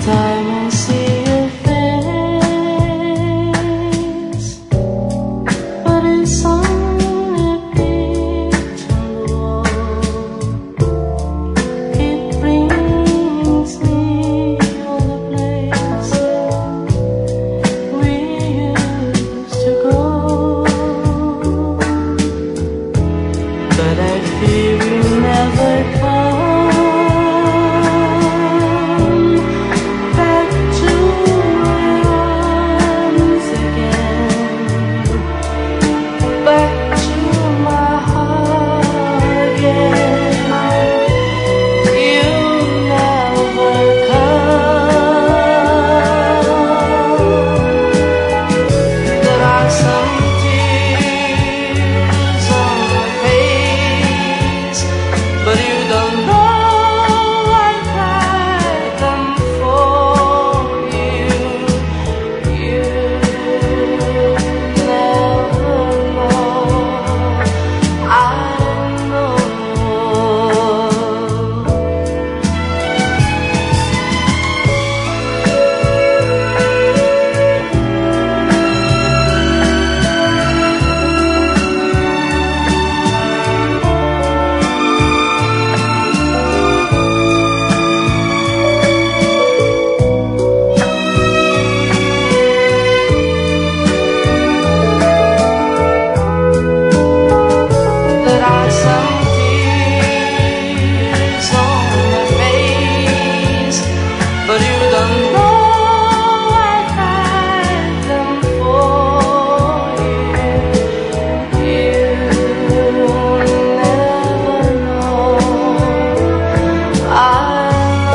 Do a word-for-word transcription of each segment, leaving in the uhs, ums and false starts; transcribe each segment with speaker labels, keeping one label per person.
Speaker 1: time I see your face, but it's only a picture on the wall. It brings me all the places we used to go, but I fear we'll never come.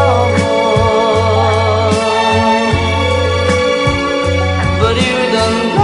Speaker 1: But you don't